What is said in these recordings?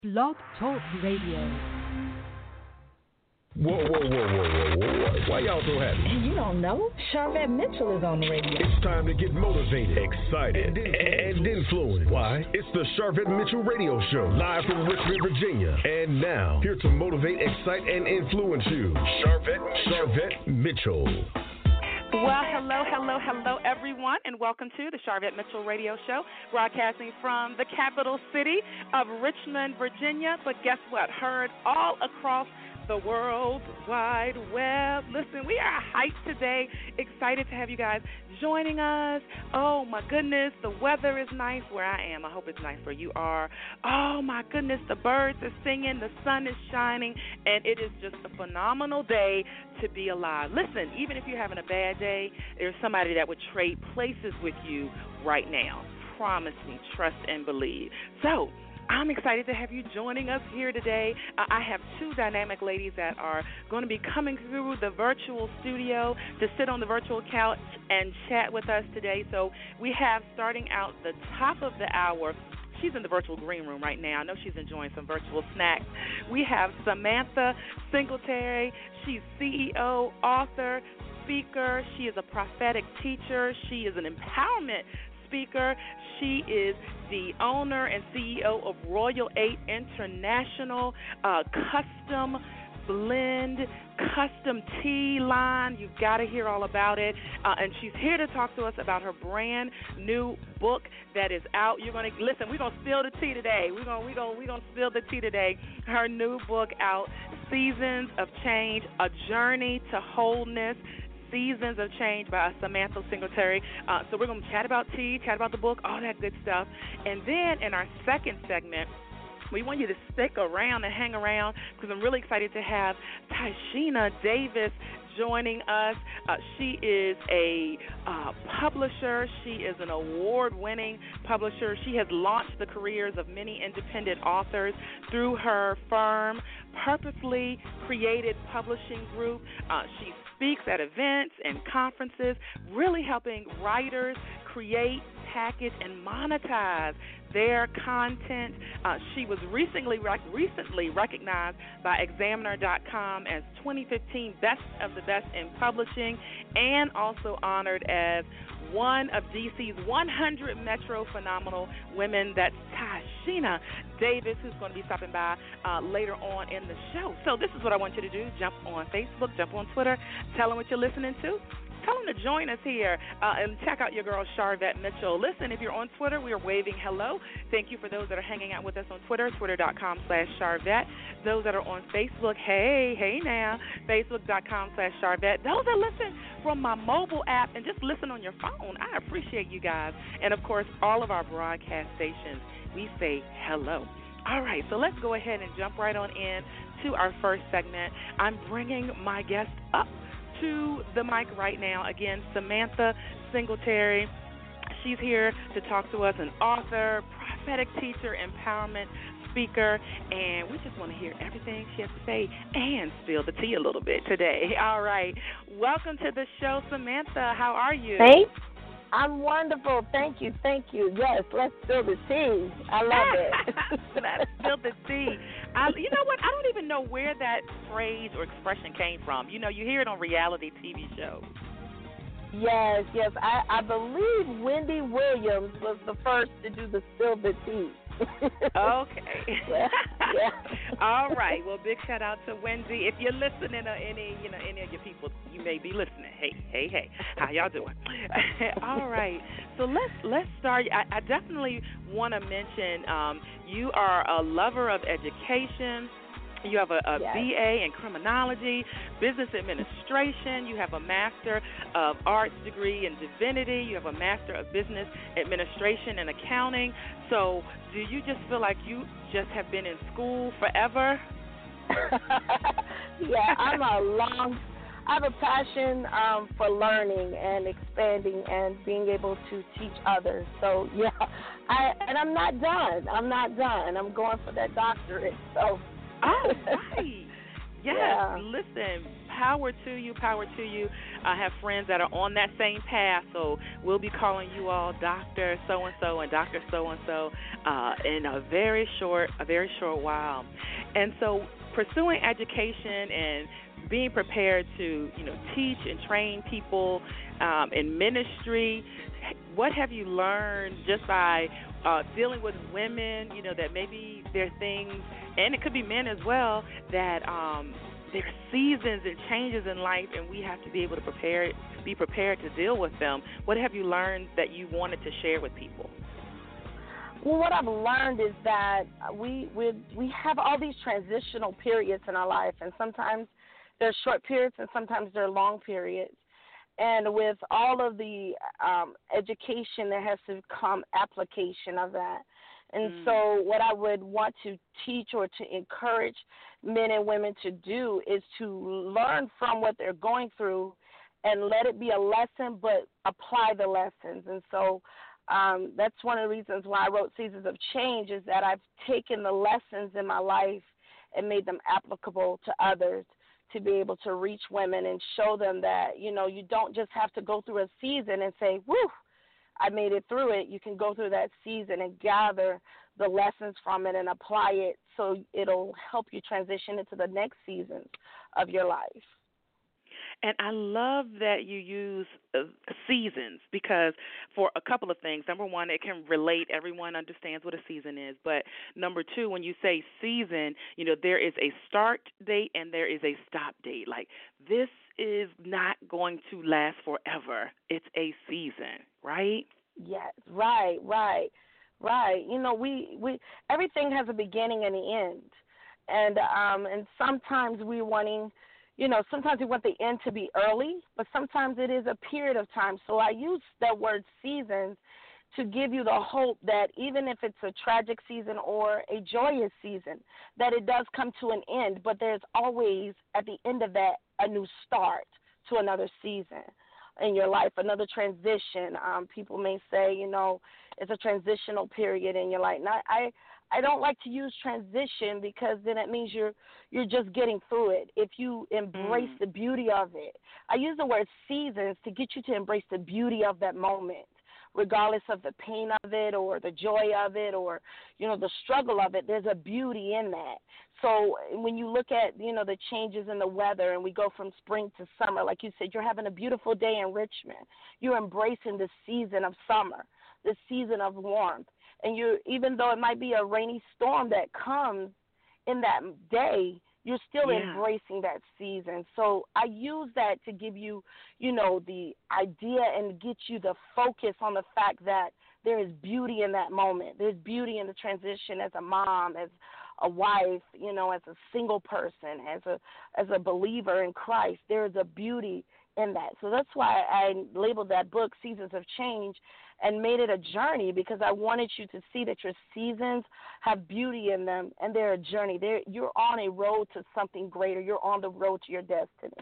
Blog Talk Radio. Whoa. Why y'all so happy? You don't know? Charvette Mitchell is on the radio. It's time to get motivated, excited, and influenced. Why? It's the Charvette Mitchell Radio Show, live from Richmond, Virginia. And now, here to motivate, excite, and influence you, Charvette Mitchell. Well, hello, everyone, and welcome to the Charvette Mitchell Radio Show, broadcasting from the capital city of Richmond, Virginia. But guess what? Heard all across the World Wide Web. Listen, we are hyped today. Excited to have you guys joining us. Oh, my goodness, the weather is nice where I am. I hope it's nice where you are. Oh, my goodness, the birds are singing, the sun is shining, and it is just a phenomenal day to be alive. Listen, even if you're having a bad day, there's somebody that would trade places with you right now. Promise me, trust and believe. So, I'm excited to have you joining us here today. I have two dynamic ladies that are going to be coming through the virtual studio to sit on the virtual couch and chat with us today. So we have, starting out the top of the hour, she's in the virtual green room right now. I know she's enjoying some virtual snacks. We have Samantha Singletary. She's CEO, author, speaker. She is a prophetic teacher. She is an empowerment speaker. She is the owner and CEO of Royal 8 International, custom blend, custom tea line. You've got to hear all about it. And she's here to talk to us about her brand new book that is out. You're going to listen. We're going to spill the tea today. We're going to spill the tea today. Her new book out, Seasons of Change: A Journey to Wholeness. Seasons of Change by Samantha Singletary. So we're going to chat about tea, chat about the book, all that good stuff. And then in our second segment, we want you to stick around and hang around because I'm really excited to have Tyshina Davis joining us. She is a publisher. She is an award-winning publisher. She has launched the careers of many independent authors through her firm, Purposely Created Publishing Group. She speaks at events and conferences, really helping writers create, package, and monetize their content. She was recently recognized by Examiner.com as 2015 Best of the Best in Publishing, and also honored as one of DC's 100 Metro Phenomenal Women. That's Tyshina Davis, who's going to be stopping by later on in the show. So this is what I want you to do. Jump on Facebook, jump on Twitter, tell them what you're listening to. Tell them to join us here and check out your girl, Charvette Mitchell. Listen, if you're on Twitter, we are waving hello. Thank you for those that are hanging out with us on Twitter, twitter.com/Charvette. Those that are on Facebook, hey now, facebook.com/Charvette. Those that listen from my mobile app and just listen on your phone, I appreciate you guys. And, of course, all of our broadcast stations, we say hello. All right, so let's go ahead and jump right on in to our first segment. I'm bringing my guest up to the mic right now. Again, Samantha Singletary. She's here to talk to us, an author, prophetic teacher, empowerment speaker, and we just want to hear everything she has to say and spill the tea a little bit today. All right. Welcome to the show, Samantha. How are you? Hey, I'm wonderful. Thank you. Yes, let's spill the tea. I love it. Let's spill the tea. You know what? I don't even know where that phrase or expression came from. You know, you hear it on reality TV shows. Yes. I believe Wendy Williams was the first to do the spill the tea. Okay. Yeah. All right. Well, big shout out to Wendy. If you're listening, or any of your people, you may be listening. Hey. How y'all doing? All right. So let's start. I definitely want to mention you are a lover of education. You have a yes. BA in criminology, business administration. You have a Master of Arts degree in divinity. You have a Master of Business Administration and accounting. So do you just feel like you just have been in school forever? Yeah, I have a passion for learning and expanding and being able to teach others. So, yeah, I'm not done. I'm going for that doctorate. So. Oh, right. Yes, yeah. Listen, power to you, power to you. I have friends that are on that same path, so we'll be calling you all Dr. So-and-so and Dr. So-and-so in a very short while. And so pursuing education and being prepared to, teach and train people in ministry, what have you learned just by dealing with women, that maybe there are things, and it could be men as well, that there are seasons and changes in life, and we have to be able to be prepared to deal with them. What have you learned that you wanted to share with people? Well, what I've learned is that we have all these transitional periods in our life, and sometimes they're short periods and sometimes they're long periods. And with all of the education, there has to come application of that. And so what I would want to teach or to encourage men and women to do is to learn from what they're going through and let it be a lesson, but apply the lessons. And so that's one of the reasons why I wrote Seasons of Change, is that I've taken the lessons in my life and made them applicable to others, to be able to reach women and show them that, you don't just have to go through a season and say, woo, I made it through it. You can go through that season and gather the lessons from it and apply it so it'll help you transition into the next seasons of your life. And I love that you use seasons, because for a couple of things. Number one, it can relate. Everyone understands what a season is. But number two, when you say season, there is a start date and there is a stop date. Like, this is not going to last forever. It's a season, right? Yes, right. We everything has a beginning and an end. And sometimes we're wanting, sometimes we want the end to be early, but sometimes it is a period of time. So I use that word seasons to give you the hope that even if it's a tragic season or a joyous season, that it does come to an end, but there's always at the end of that a new start to another season in your life, another transition. People may say, it's a transitional period in your life. Now, I don't like to use transition, because then it means you're just getting through it. If you embrace the beauty of it, I use the word seasons to get you to embrace the beauty of that moment, regardless of the pain of it or the joy of it or, the struggle of it. There's a beauty in that. So when you look at, the changes in the weather, and we go from spring to summer, like you said, you're having a beautiful day in Richmond. You're embracing the season of summer, the season of warmth. And even though it might be a rainy storm that comes in that day, you're still embracing that season. So I use that to give you, the idea and get you the focus on the fact that there is beauty in that moment. There's beauty in the transition as a mom, as a wife, as a single person, as a believer in Christ. There is a beauty in that. So that's why I labeled that book Seasons of Change and made it a journey, because I wanted you to see that your seasons have beauty in them, and they're a journey. You're on a road to something greater. You're on the road to your destiny.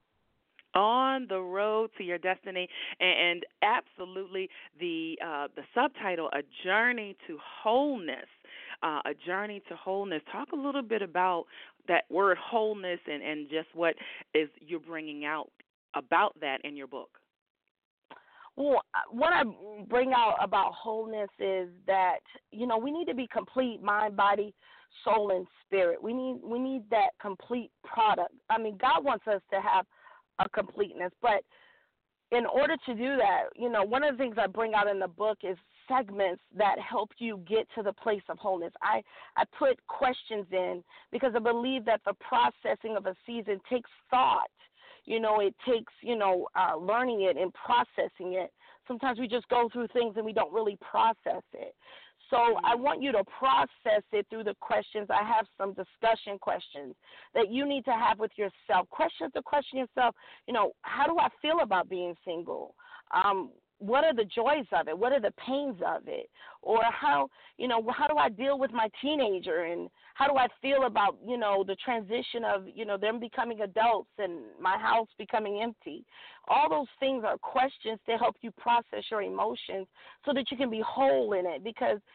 On the road to your destiny, and absolutely the subtitle, A Journey to Wholeness. A Journey to Wholeness. Talk a little bit about that word wholeness and just what is you're bringing out about that in your book. Well, what I bring out about wholeness is that, we need to be complete, mind, body, soul, and spirit. We need that complete product. I mean, God wants us to have a completeness, but in order to do that, one of the things I bring out in the book is segments that help you get to the place of wholeness. I put questions in because I believe that the processing of a season takes thought. It takes, learning it and processing it. Sometimes we just go through things and we don't really process it. So I want you to process it through the questions. I have some discussion questions that you need to have with yourself. Questions to question yourself, how do I feel about being single? What are the joys of it? What are the pains of it? Or how do I deal with my teenager, and how do I feel about, the transition of, them becoming adults and my house becoming empty? All those things are questions to help you process your emotions so that you can be whole in it, because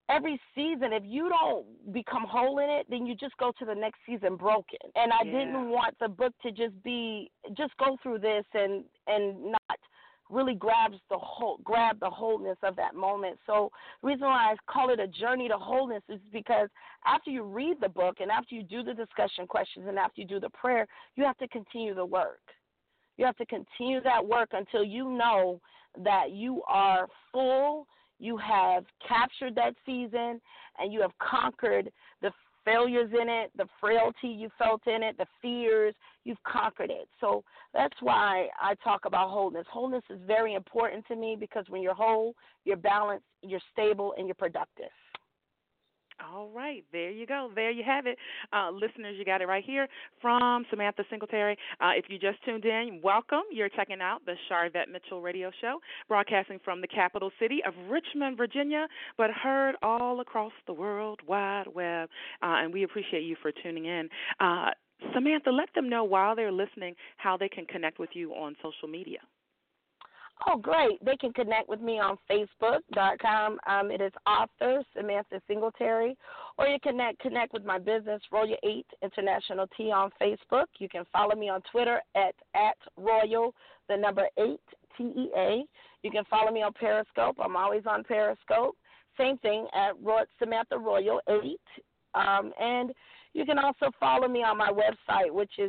every season, if you don't become whole in it, then you just go to the next season broken. And I didn't want the book to just go through this and not really grab the wholeness of that moment. So the reason why I call it a journey to wholeness is because after you read the book and after you do the discussion questions and after you do the prayer, you have to continue the work. You have to continue that work until you know that you are full, you have captured that season, and you have conquered the failures in it, the frailty you felt in it, the fears, you've conquered it. So that's why I talk about wholeness. Wholeness is very important to me because when you're whole, you're balanced, you're stable, and you're productive. All right, there you go. There you have it. Listeners, you got it right here from Samantha Singletary. If you just tuned in, welcome. You're checking out the Sharvette Mitchell Radio Show, broadcasting from the capital city of Richmond, Virginia, but heard all across the World Wide Web, and we appreciate you for tuning in. Samantha, let them know while they're listening how they can connect with you on social media. Oh, great. They can connect with me on Facebook.com. It is author Samantha Singletary. Or you can connect with my business, Royal 8 International Tea on Facebook. You can follow me on Twitter at Royal, 8, TEA. You can follow me on Periscope. I'm always on Periscope. Same thing at Samantha Royal 8. And you can also follow me on my website, which is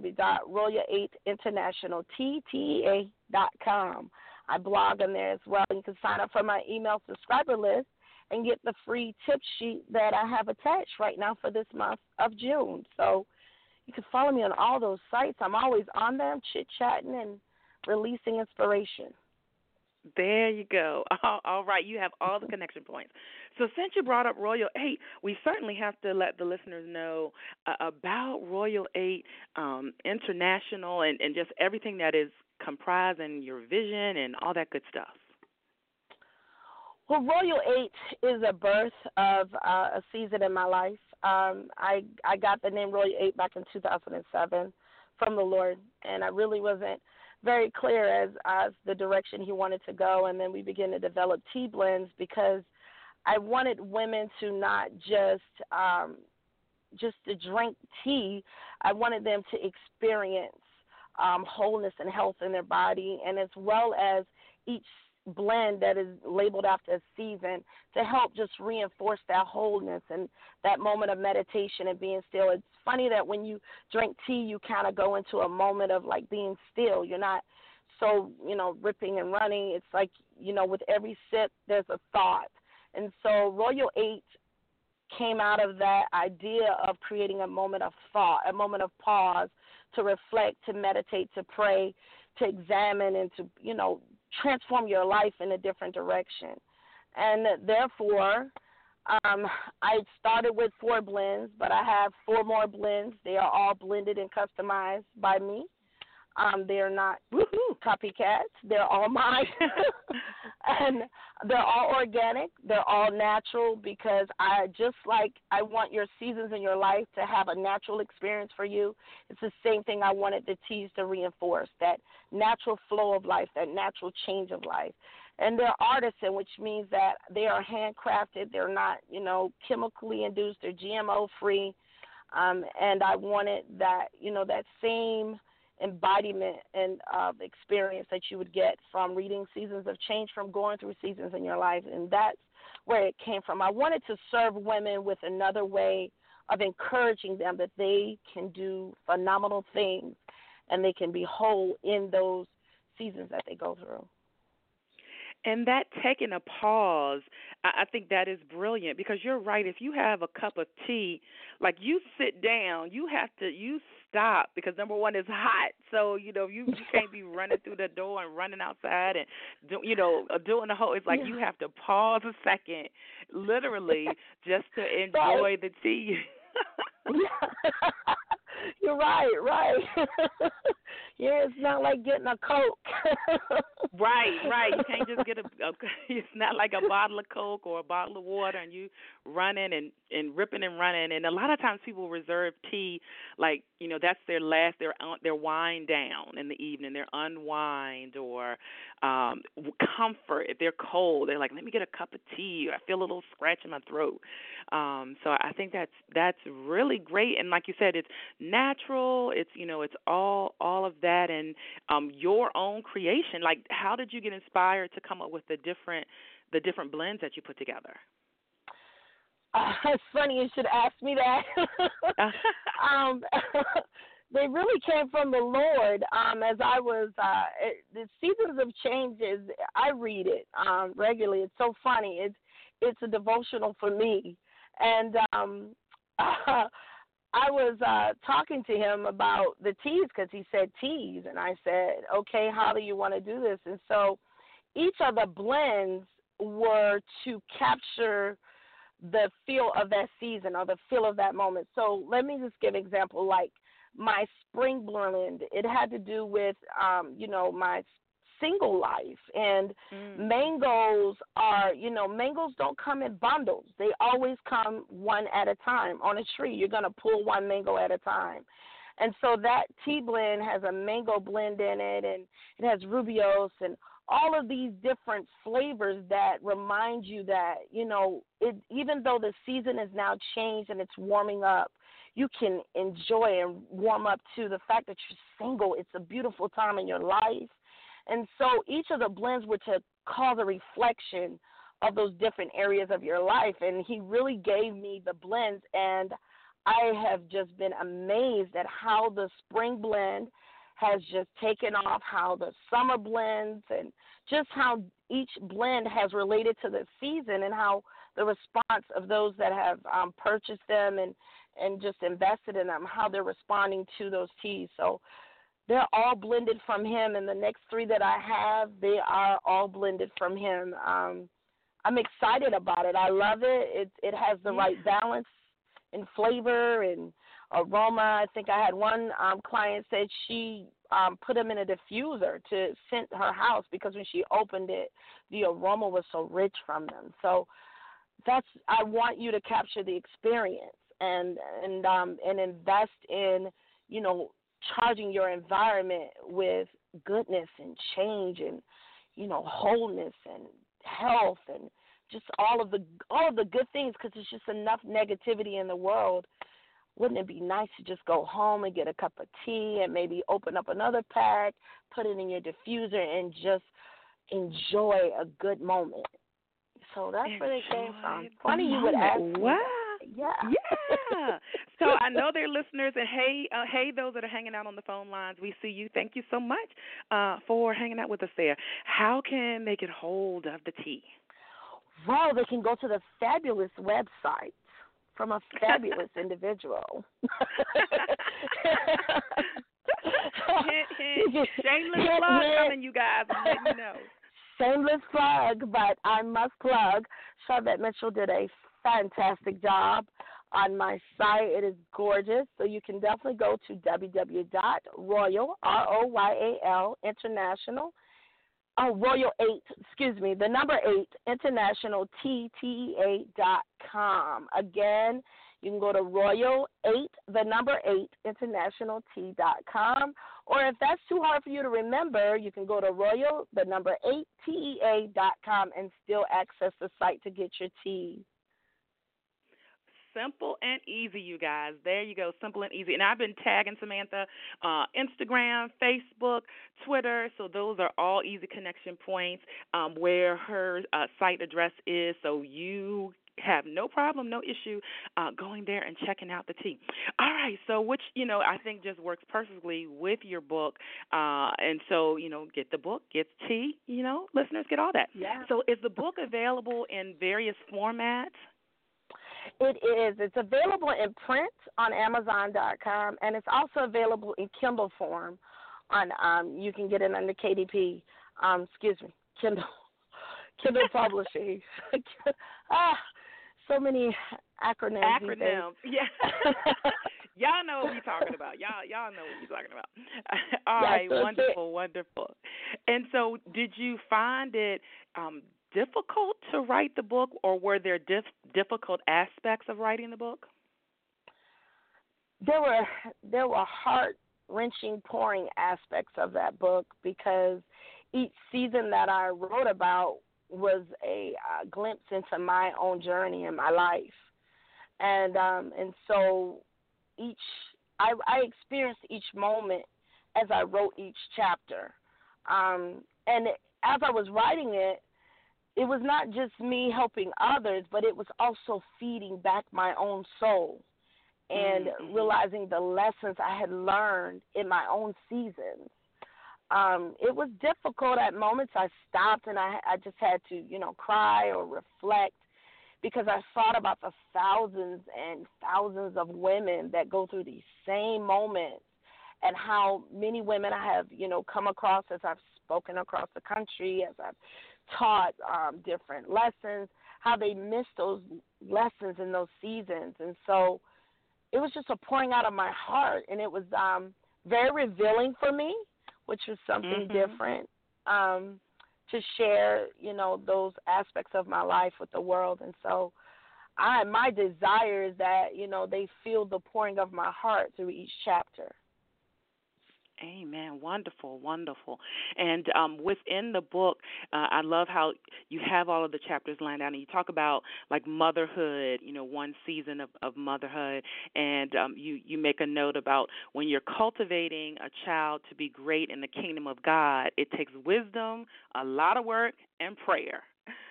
www.royal8internationaltea.com. I blog on there as well. You can sign up for my email subscriber list and get the free tip sheet that I have attached right now for this month of June. So you can follow me on all those sites. I'm always on them, chit-chatting and releasing inspiration. There you go. All right, you have all the connection points. So since you brought up Royal 8, we certainly have to let the listeners know about Royal 8 International and just everything that is comprising your vision and all that good stuff. Well, Royal 8 is a birth of a season in my life. I got the name Royal 8 back in 2007 from the Lord, and I really wasn't very clear as the direction he wanted to go, and then we began to develop tea blends because I wanted women to not just to drink tea. I wanted them to experience wholeness and health in their body, and as well as each blend that is labeled after a season to help just reinforce that wholeness and that moment of meditation and being still. It's funny that when you drink tea, you kind of go into a moment of like being still. You're not so, ripping and running. It's like, with every sip, there's a thought. And so Royal 8 came out of that idea of creating a moment of thought, a moment of pause to reflect, to meditate, to pray, to examine, and to, transform your life in a different direction. And therefore, I started with 4 blends, but I have 4 more blends. They are all blended and customized by me. They're not copycats. They're all mine. And they're all organic. They're all natural because I want your seasons in your life to have a natural experience for you. It's the same thing I wanted the teas to reinforce, that natural flow of life, that natural change of life. And they're artisan, which means that they are handcrafted. They're not, chemically induced. They're GMO-free. And I wanted that, that same embodiment and experience that you would get from reading Seasons of Change, from going through seasons in your life. And that's where it came from. I wanted to serve women with another way of encouraging them that they can do phenomenal things and they can be whole in those seasons that they go through. And that taking a pause, I think that is brilliant because you're right. If you have a cup of tea, like you sit down, you stop because number one, it's hot. So, you can't be running through the door and running outside and, doing the whole, it's like you have to pause a second, literally, just to enjoy the tea. You're right. Yeah, it's not like getting a Coke. Right. You can't just get it's not like a bottle of Coke or a bottle of water and you running and ripping and running. And a lot of times people reserve tea like, that's their their wind down in the evening, their unwind or comfort. If they're cold, they're like, let me get a cup of tea, or I feel a little scratch in my throat. So I think that's really great. And like you said, it's natural. It's it's all of that, and your own creation. Like, how did you get inspired to come up with the different blends that you put together? It's funny you should ask me that. They really came from the Lord. As I was, the Seasons of Changes, I read it regularly. It's so funny. It's a devotional for me. And I was talking to him about the teas because he said teas. And I said, okay, how do you want to do this? And so each of the blends were to capture the feel of that season or the feel of that moment. So let me just give an example. Like my spring blend, it had to do with, my single life. And mangoes are, mangoes don't come in bundles. They always come one at a time. On a tree, you're going to pull one mango at a time. And so that tea blend has a mango blend in it, and it has rubios and all of these different flavors that remind you that, even though the season is now changed and it's warming up, you can enjoy and warm up to the fact that you're single. It's a beautiful time in your life. And so each of the blends were to cause a reflection of those different areas of your life. And he really gave me the blends, and I have just been amazed at how the spring blend has just taken off, how the summer blends, and just how each blend has related to the season, and how the response of those that have purchased them and just invested in them, how they're responding to those teas. So they're all blended from him, and the next three that I have, they are all blended from him. I'm excited about it. I love it. It has the right balance in flavor and aroma. I think I had one client said she put them in a diffuser to scent her house because when she opened it, the aroma was so rich from them. So I want you to capture the experience and invest in, charging your environment with goodness and change and, wholeness and health and just all of the good things, because there's just enough negativity in the world. Wouldn't it be nice to just go home and get a cup of tea and maybe open up another pack, put it in your diffuser, and just enjoy a good moment? So that's where they came from. Funny you would ask me. Wow. Yeah. So I know they're listeners, and hey, those that are hanging out on the phone lines, we see you. Thank you so much for hanging out with us there. How can they get hold of the tea? Well, they can go to the fabulous website from a fabulous individual. Shameless plug coming, you guys. I'm letting you know. Shameless plug, but I must plug. Sharvette Mitchell did a fantastic job on my site. It is gorgeous. So you can definitely go to www.royal, ROYAL, international, Royal 8, the number 8, international, TTEA.com. Again, you can go to Royal 8, the number 8, international T.com. Or if that's too hard for you to remember, you can go to Royal, the number 8, TEA.com and still access the site to get your tea. Simple and easy, you guys. There you go, simple and easy. And I've been tagging Samantha Instagram, Facebook, Twitter, so those are all easy connection points where her site address is, so you have no problem, no issue going there and checking out the tea. All right, so which, I think just works perfectly with your book. And so, get the book, get tea, listeners get all that. Yeah. So is the book available in various formats? It is. It's available in print on Amazon.com, and it's also available in Kindle form on, you can get it under KDP, Kindle Publishing. So many acronyms. Yeah. Y'all know what we're talking about. Y'all know what we're talking about. All Yes, right, that's it. wonderful. And so, did you find it difficult to write the book, or were there difficult aspects of writing the book? There were heart wrenching, pouring aspects of that book because each season that I wrote about was a glimpse into my own journey in my life, and so I experienced each moment as I wrote each chapter, as I was writing it, it was not just me helping others, but it was also feeding back my own soul and realizing the lessons I had learned in my own seasons. It was difficult at moments. I stopped and I just had to, cry or reflect because I thought about the thousands and thousands of women that go through these same moments and how many women I have, come across as I've spoken across the country, as I've taught different lessons, how they miss those lessons in those seasons. And so it was just a pouring out of my heart, and it was very revealing for me, which was something different, to share, those aspects of my life with the world. And so my desire is that, they feel the pouring of my heart through each chapter. Amen. Wonderful. And within the book, I love how you have all of the chapters lined out, and you talk about like motherhood, one season of motherhood, and you make a note about when you're cultivating a child to be great in the kingdom of God, it takes wisdom, a lot of work, and prayer.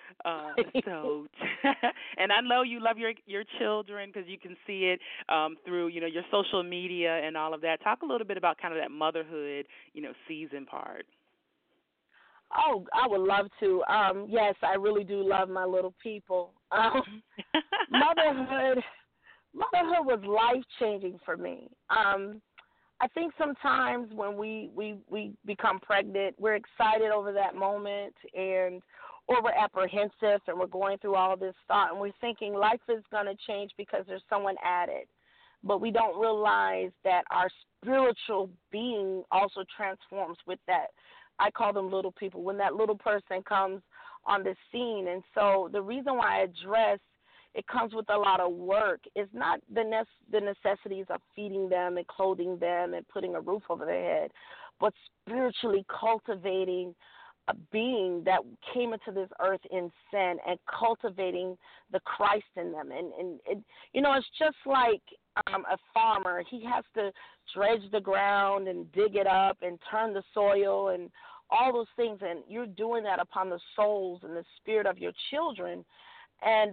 And I know you love your children because you can see it through your social media and all of that. Talk a little bit about kind of that motherhood season part. Oh, I would love to. Yes, I really do love my little people. Motherhood was life-changing for me. I think sometimes when we become pregnant, we're excited over that moment or we're apprehensive and we're going through all this thought and we're thinking life is going to change because there's someone added. But we don't realize that our spiritual being also transforms with that. I call them little people, when that little person comes on the scene. And so the reason why I address it comes with a lot of work. It's not the necessities of feeding them and clothing them and putting a roof over their head, but spiritually cultivating a being that came into this earth in sin and cultivating the Christ in them. And it's just like a farmer. He has to dredge the ground and dig it up and turn the soil and all those things. And you're doing that upon the souls and the spirit of your children. And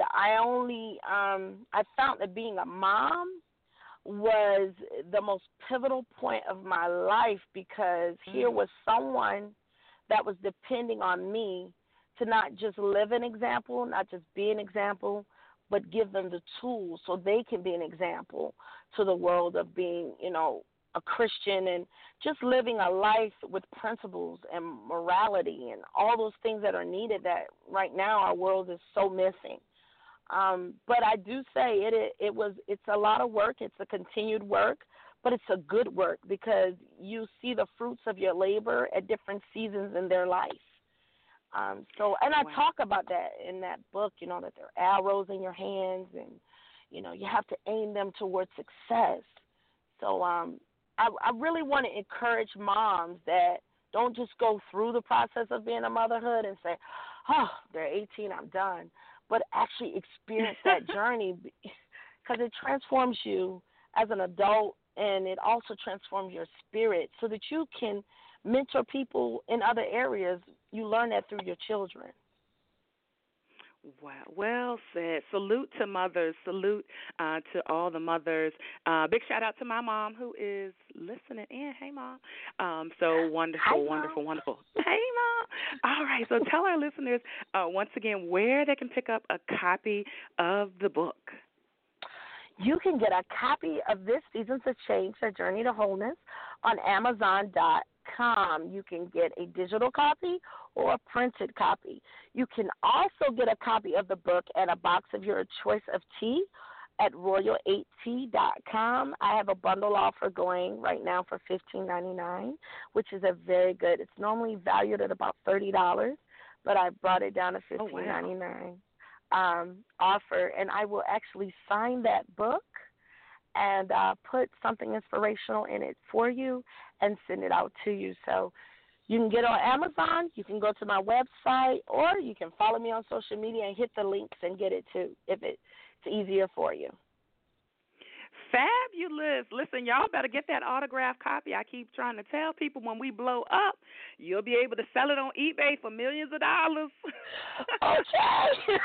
I found that being a mom was the most pivotal point of my life because here was someone that was depending on me to not just live an example, not just be an example, but give them the tools so they can be an example to the world of being, a Christian and just living a life with principles and morality and all those things that are needed that right now our world is so missing. But I do say it's a lot of work. It's a continued work, but it's a good work because you see the fruits of your labor at different seasons in their life. I talk about that in that book, that there are arrows in your hands and, you have to aim them towards success. So I really want to encourage moms that don't just go through the process of being a motherhood and say, oh, they're 18, I'm done, but actually experience that journey because it transforms you as an adult and it also transforms your spirit so that you can mentor people in other areas. You learn that through your children. Wow, well said. Salute to mothers. Salute to all the mothers. Big shout out to my mom who is listening in. Hey, Mom. So wonderful, Hi, wonderful, Mom. wonderful. Hey, Mom. All right, so tell our listeners once again where they can pick up a copy of the book. You can get a copy of this Seasons of Change, A Journey to Wholeness on Amazon.com. You can get a digital copy or a printed copy. You can also get a copy of the book and a box of your choice of tea at royal8t.com. I have a bundle offer going right now for $15.99, which is a very good. It's normally valued at about $30, but I brought it down to $15.99 offer, and I will actually sign that book and put something inspirational in it for you and send it out to you. So you can get it on Amazon, you can go to my website, or you can follow me on social media and hit the links and get it too, if it's easier for you. Fabulous. Listen, y'all better get that autographed copy. I keep trying to tell people when we blow up, you'll be able to sell it on eBay for millions of dollars. Okay.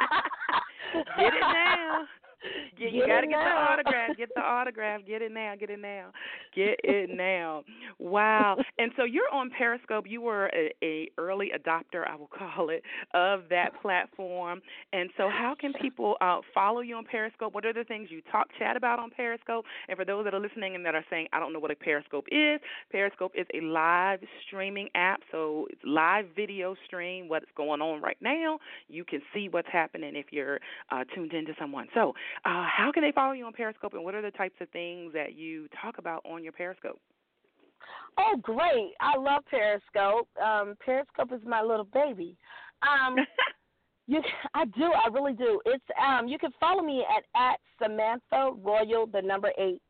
Get it now. You got to get the autograph. Get the autograph. Get it now. Get it now. Get it now. Wow. And so you're on Periscope. You were a early adopter, I will call it, of that platform. And so how can people follow you on Periscope? What are the things you chat about on Periscope? And for those that are listening and that are saying, I don't know what a Periscope is a live streaming app. So it's live video stream, what's going on right now. You can see what's happening if you're tuned into someone. So how can they follow you on Periscope, and what are the types of things that you talk about on your Periscope? Oh, great. I love Periscope. Periscope is my little baby. I do. I really do. It's you can follow me at Samantha Royal, the number 8,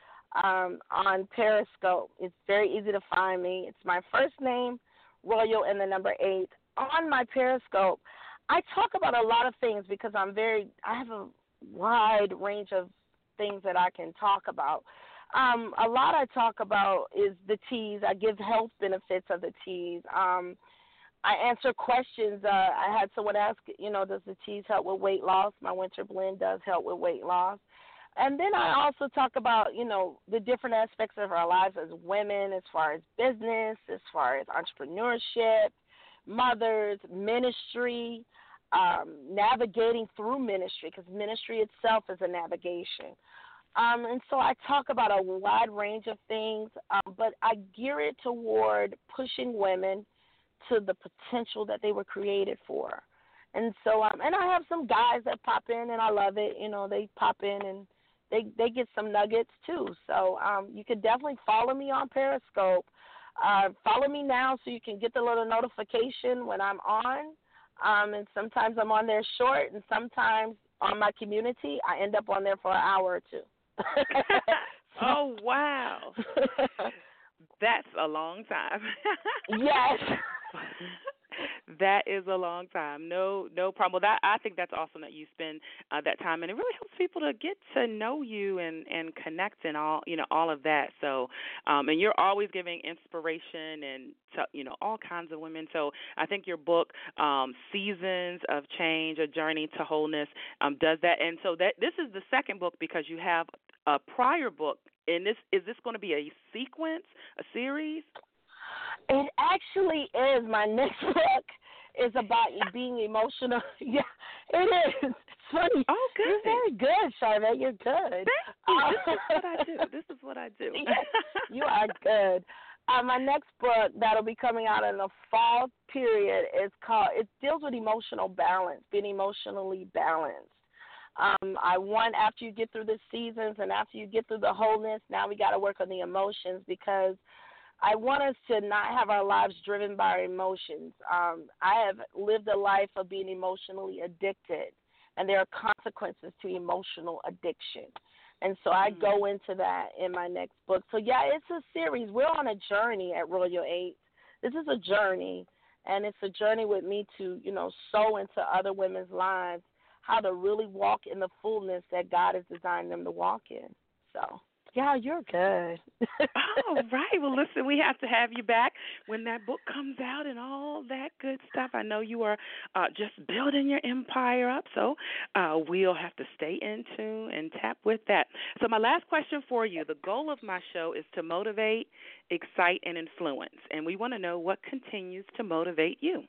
on Periscope. It's very easy to find me. It's my first name, Royal, and the number 8. On my Periscope, I talk about a lot of things because I have a wide range of things that I can talk about. A lot I talk about is the teas. I give health benefits of the teas. I answer questions. I had someone ask, does the teas help with weight loss? My winter blend does help with weight loss. And then I also talk about, the different aspects of our lives as women, as far as business, as far as entrepreneurship, mothers, ministry, navigating through ministry, because ministry itself is a navigation. And so I talk about a wide range of things, but I gear it toward pushing women to the potential that they were created for. And so, and I have some guys that pop in, and I love it. They pop in and they get some nuggets too. So you can definitely follow me on Periscope. Follow me now so you can get the little notification when I'm on. And sometimes I'm on there short, and sometimes on my community, I end up on there for an hour or two. Oh, wow. That's a long time. Yes. That is a long time. No problem. Well, I think that's awesome that you spend that time, and it really helps people to get to know you and connect and all of that. So, and you're always giving inspiration and to, all kinds of women. So I think your book, Seasons of Change: A Journey to Wholeness, does that. And so this is the second book because you have a prior book. And is this going to be a sequence, a series? It actually is. My next book is about being emotional. Yeah, it is. It's funny. Oh, good. You're very good, Charlotte. You're good. This is what I do. Yes, you are good. My next book that'll be coming out in the fall period it deals with emotional balance, being emotionally balanced. I want, after you get through the seasons and after you get through the wholeness, now we got to work on the emotions, because I want us to not have our lives driven by our emotions. I have lived a life of being emotionally addicted, and there are consequences to emotional addiction. And so I go into that in my next book. So, yeah, it's a series. We're on a journey at Royal 8. This is a journey, and it's a journey with me to, sow into other women's lives how to really walk in the fullness that God has designed them to walk in. So, yeah, you're good. All right. Well, listen, we have to have you back when that book comes out and all that good stuff. I know you are just building your empire up, so we'll have to stay in tune and tap with that. So my last question for you, the goal of my show is to motivate, excite, and influence, and we want to know what continues to motivate you.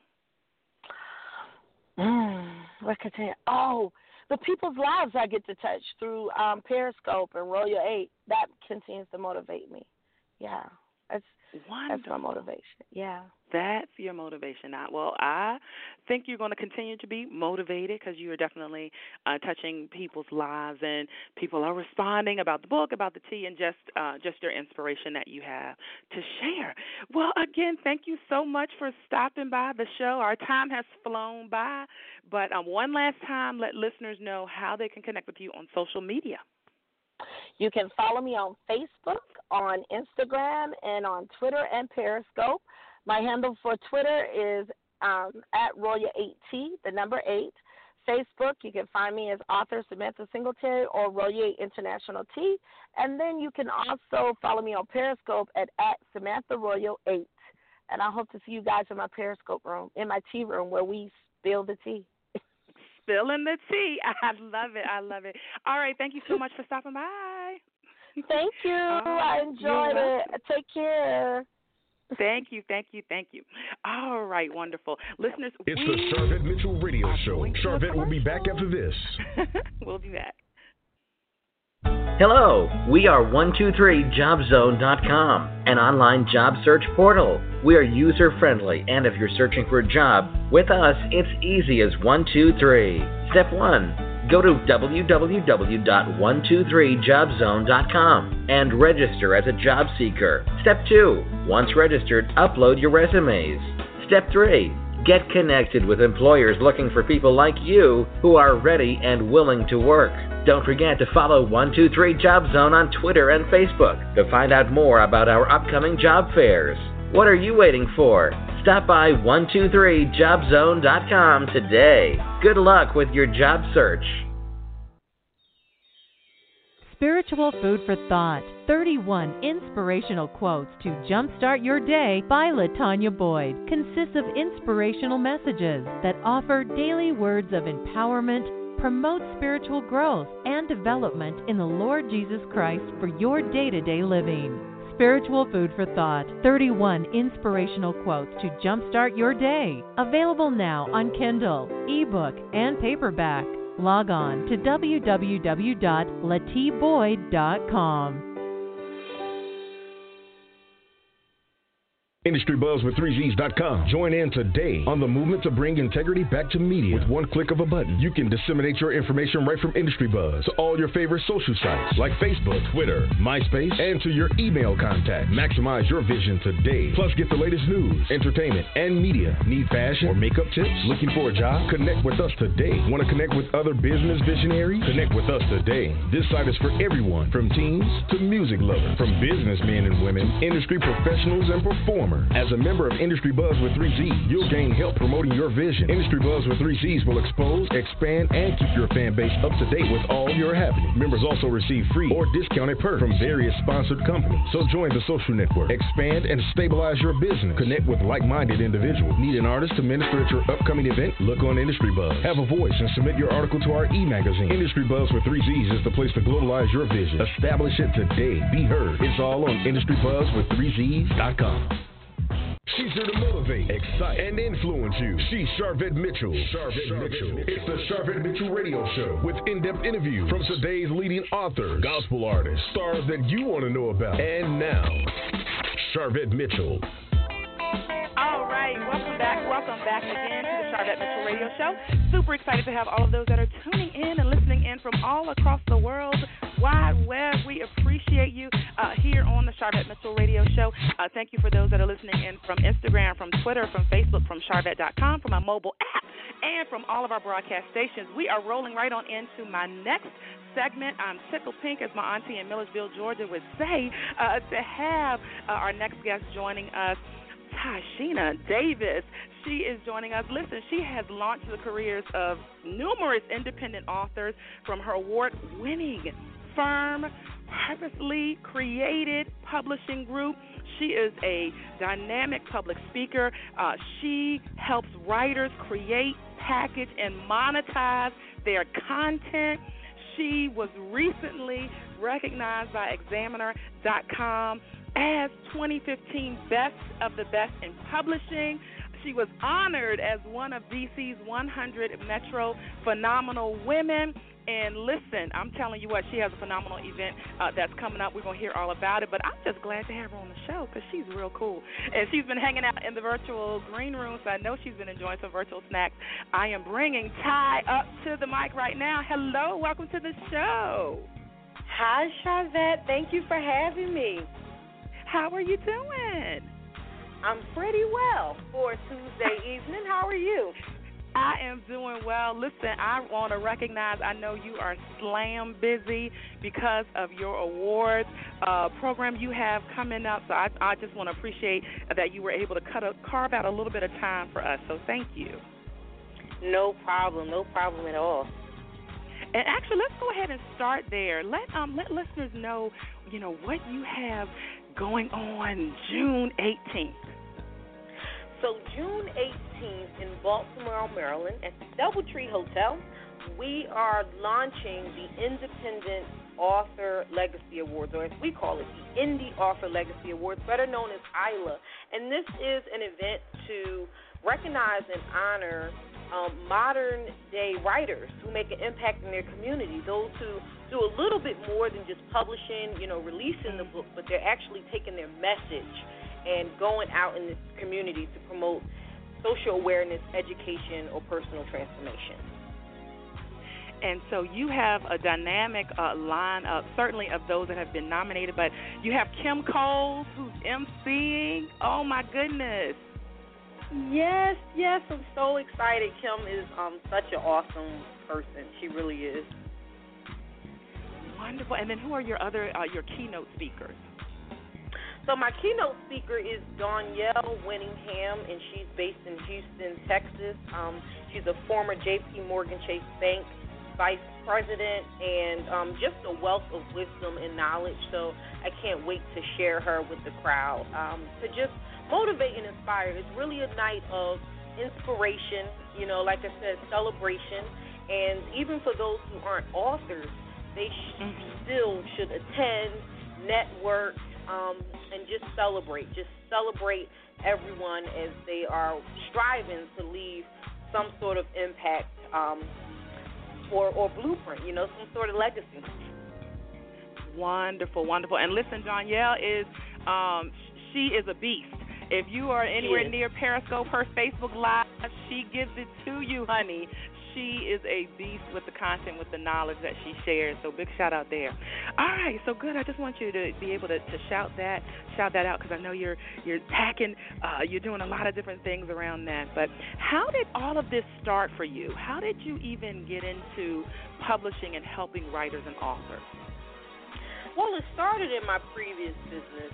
What continues? Oh, the people's lives I get to touch through Periscope and Royal 8, that continues to motivate me. Yeah. That's Wonderful. my motivation. Yeah. That's your motivation. I think you're going to continue to be motivated because you are definitely touching people's lives, and people are responding about the book, about the tea, and just your inspiration that you have to share. Well, again, thank you so much for stopping by the show. Our time has flown by, but one last time, let listeners know how they can connect with you on social media. You can follow me on Facebook, on Instagram, and on Twitter and Periscope. My handle for Twitter is at Roya8T, the number 8. Facebook, you can find me as author Samantha Singletary or Roya International T. And then you can also follow me on Periscope at Samantha Royal 8. And I hope to see you guys in my Periscope room, in my tea room where we spill the tea. Spilling the tea. I love it. I love it. All right. Thank you so much for stopping by. Thank you. I enjoyed it. Take care. Thank you. All right, wonderful. Listeners, it's the Sharvette Mitchell Radio Show. Sharvette will be back after this. We'll be back. Hello, we are 123jobzone.com, an online job search portal. We are user-friendly, and if you're searching for a job, with us, it's easy as 1, 2, 3. Step 1. Go to www.123jobzone.com and register as a job seeker. Step 2. Once registered, upload your resumes. Step 3. Get connected with employers looking for people like you who are ready and willing to work. Don't forget to follow 123 Job Zone on Twitter and Facebook to find out more about our upcoming job fairs. What are you waiting for? Stop by 123jobzone.com today. Good luck with your job search. Spiritual Food for Thought, 31 inspirational quotes to jumpstart your day by LaTanya Boyd, consists of inspirational messages that offer daily words of empowerment, promote spiritual growth and development in the Lord Jesus Christ for your day-to-day living. Spiritual Food for Thought, 31 inspirational quotes to jumpstart your day. Available now on Kindle, ebook, and paperback. Log on to www.latboyd.com. IndustryBuzzWith3Zs.com. Join in today on the movement to bring integrity back to media. With one click of a button, you can disseminate your information right from Industry Buzz to all your favorite social sites like Facebook, Twitter, MySpace, and to your email contact. Maximize your vision today. Plus, get the latest news, entertainment, and media. Need fashion or makeup tips? Looking for a job? Connect with us today. Want to connect with other business visionaries? Connect with us today. This site is for everyone, from teens to music lovers, from businessmen and women, industry professionals and performers. As a member of Industry Buzz with 3Z, you'll gain help promoting your vision. Industry Buzz with 3Zs will expose, expand, and keep your fan base up to date with all your happenings. Members also receive free or discounted perks from various sponsored companies. So join the social network, expand, and stabilize your business. Connect with like-minded individuals. Need an artist to minister at your upcoming event? Look on Industry Buzz. Have a voice and submit your article to our e-magazine. Industry Buzz with 3Zs is the place to globalize your vision. Establish it today. Be heard. It's all on IndustryBuzzWith3Zs.com. She's here to motivate, excite, and influence you. She's Sharvette Mitchell. It's the Sharvette Mitchell Radio Show with in-depth interviews from today's leading authors, gospel artists, stars that you want to know about. And now, Sharvette Mitchell. All right, welcome back again to the Sharvette Mitchell Radio Show. Super excited to have all of those that are tuning in and listening in from all across the world wide web. We appreciate you here on the Sharvette Mitchell Radio Show. Thank you for those that are listening in from Instagram, from Twitter, from Facebook, from Sharvette.com, from our mobile app, and from all of our broadcast stations. We are rolling right on into my next segment. I'm tickled pink, as my auntie in Millersville, Georgia would say, to have our next guest joining us, Tashina Davis. She is joining us. Listen, she has launched the careers of numerous independent authors from her award-winning firm, Purposely Created Publishing Group. She is a dynamic public speaker. She helps writers create, package, and monetize their content. She was recently recognized by Examiner.com as 2015 Best of the Best in Publishing. She was honored as one of DC's 100 Metro Phenomenal Women. And listen, I'm telling you what, she has a phenomenal event that's coming up. We're going to hear all about it. But I'm just glad to have her on the show because she's real cool. And she's been hanging out in the virtual green room, so I know she's been enjoying some virtual snacks. I am bringing Ty up to the mic right now. Hello, welcome to the show. Hi, Sharvette. Thank you for having me. How are you doing? I'm pretty well for a Tuesday evening. How are you? I am doing well. Listen, I want to recognize, I know you are slam busy because of your awards program you have coming up. So I just want to appreciate that you were able to carve out a little bit of time for us. So thank you. No problem at all. And actually, let's go ahead and start there. Let listeners know, what you have going on June 18th. So June 18th in Baltimore, Maryland, at the DoubleTree Hotel, we are launching the Independent Author Legacy Awards, or as we call it, the Indie Author Legacy Awards, better known as ILA. And this is an event to recognize and honor modern-day writers who make an impact in their community, those who do a little bit more than just publishing, releasing the book, but they're actually taking their message and going out in the community to promote social awareness, education, or personal transformation. And so you have a dynamic lineup, certainly of those that have been nominated, but you have Kim Coles, who's emceeing. Oh, my goodness. Yes, I'm so excited. Kim is such an awesome person. She really is. Wonderful. And then who are your other your keynote speakers? So my keynote speaker is Danielle Winningham, and she's based in Houston, Texas. She's a former J.P. Morgan Chase Bank vice president, and just a wealth of wisdom and knowledge. So I can't wait to share her with the crowd to just motivate and inspire. It's really a night of inspiration, like I said, celebration. And even for those who aren't authors, they still should attend, network, and just celebrate. Just celebrate everyone as they are striving to leave some sort of impact or blueprint, some sort of legacy. Wonderful. And listen, Danielle she is a beast. If you are anywhere near Periscope, her Facebook Live, she gives it to you, honey. She is a beast with the content, with the knowledge that she shares. So big shout out there. All right, so good. I just want you to be able to shout that out because I know you're packing. You're doing a lot of different things around that. But how did all of this start for you? How did you even get into publishing and helping writers and authors? Well, it started in my previous business.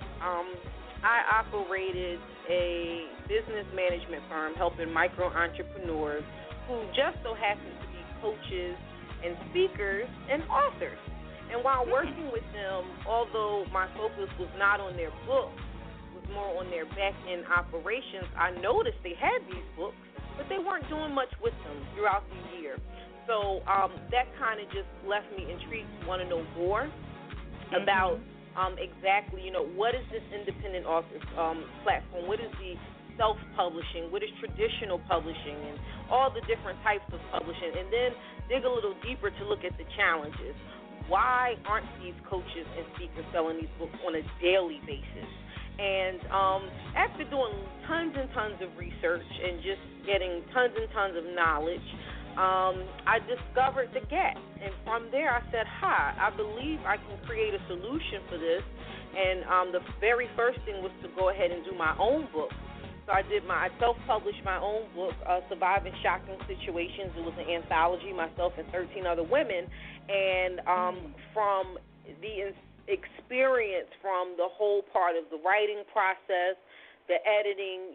I operated a business management firm helping micro entrepreneurs who just so happen to be coaches and speakers and authors. And while working with them, although my focus was not on their books, was more on their back-end operations, I noticed they had these books, but they weren't doing much with them throughout the year. So that kind of just left me intrigued to want to know more about exactly, what is this independent author platform? What is the self-publishing? What is traditional publishing? And all the different types of publishing. And then dig a little deeper to look at the challenges. Why aren't these coaches and speakers selling these books on a daily basis? And after doing tons and tons of research and just getting tons and tons of knowledge, I discovered the gap. And from there I said, I believe I can create a solution for this. And the very first thing was to go ahead and do my own book. So I self-published my own book, Surviving Shocking Situations. It was an anthology, myself and 13 other women. And from the experience, from the whole part of the writing process, the editing,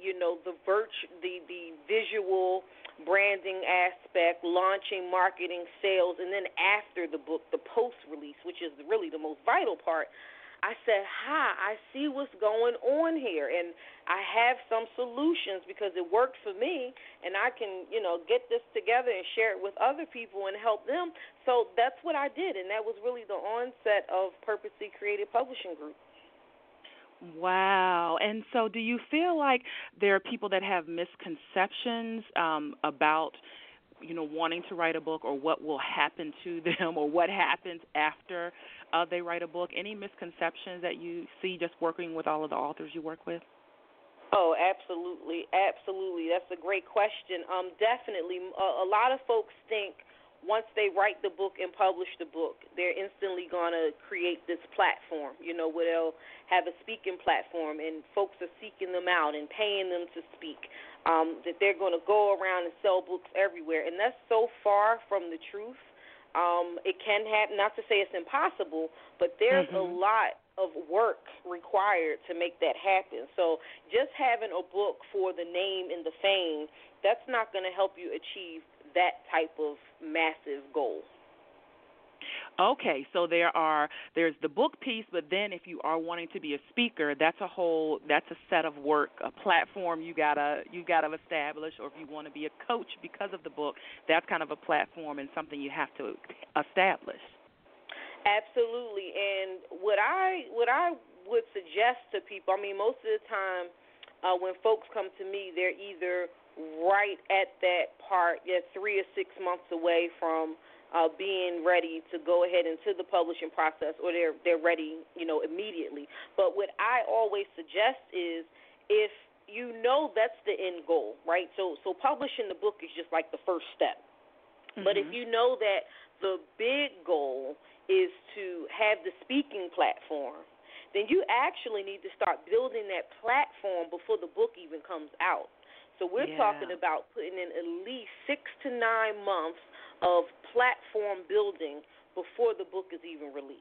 the visual branding aspect, launching, marketing, sales, and then after the book, the post-release, which is really the most vital part, I said, I see what's going on here, and I have some solutions because it worked for me, and I can, get this together and share it with other people and help them. So that's what I did, and that was really the onset of Purposely Created Publishing Group. Wow. And so do you feel like there are people that have misconceptions about, wanting to write a book or what will happen to them or what happens after they write a book? Any misconceptions that you see just working with all of the authors you work with? Oh, absolutely. Absolutely. That's a great question. Definitely. A lot of folks think once they write the book and publish the book, they're instantly going to create this platform, where they'll have a speaking platform and folks are seeking them out and paying them to speak, that they're going to go around and sell books everywhere. And that's so far from the truth. It can happen, not to say it's impossible, but there's a lot of work required to make that happen. So just having a book for the name and the fame, that's not going to help you achieve that type of massive goal. Okay, so there's the book piece, but then if you are wanting to be a speaker, that's a set of work, a platform you gotta establish, or if you want to be a coach because of the book, that's kind of a platform and something you have to establish. Absolutely, and what I would suggest to people, most of the time when folks come to me, they're either right at that part, 3 or 6 months away from being ready to go ahead into the publishing process, or they're ready, immediately. But what I always suggest is, if that's the end goal, right? So publishing the book is just like the first step. But if you know that the big goal is to have the speaking platform, then you actually need to start building that platform before the book even comes out. So we're talking about putting in at least 6 to 9 months of platform building before the book is even released.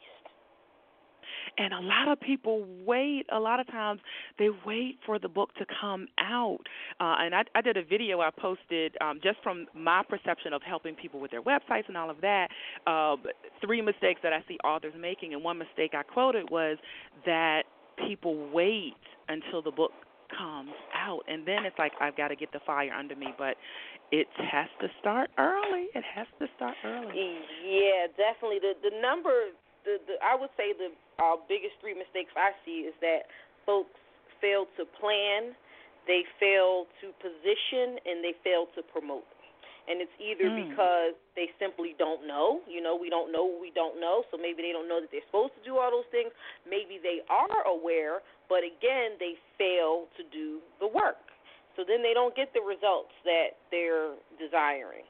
And a lot of people wait. A lot of times they wait for the book to come out. And I did a video I posted just from my perception of helping people with their websites and all of that, 3 mistakes that I see authors making. And one mistake I quoted was that people wait until the book comes out, and then it's like, I've got to get the fire under me, but it has to start early. It has to start early. Yeah, definitely. The number, I would say the biggest 3 mistakes I see is that folks fail to plan, they fail to position, and they fail to promote. And it's either because they simply don't know, we don't know what we don't know, so maybe they don't know that they're supposed to do all those things. Maybe they are aware, but again, they fail to do the work. So then they don't get the results that they're desiring.